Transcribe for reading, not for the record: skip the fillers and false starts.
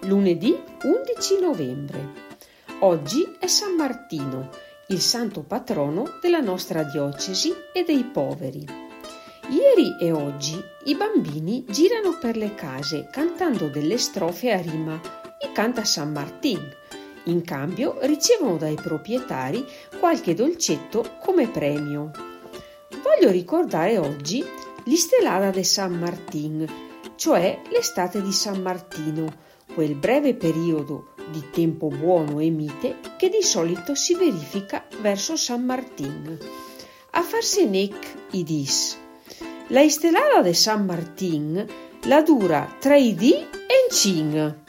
lunedì 11 novembre. Oggi è San Martino, il santo patrono della nostra diocesi e dei poveri. Ieri e oggi i bambini girano per le case cantando delle strofe a rima e canta San Martín. In cambio ricevono dai proprietari qualche dolcetto come premio. Voglio ricordare oggi l'Istelada de San Martín, cioè l'estate di San Martino, quel breve periodo di tempo buono e mite che di solito si verifica verso San Martín. A farsi nec i dis. La Istelada de San Martín la dura tra i dì e in cin.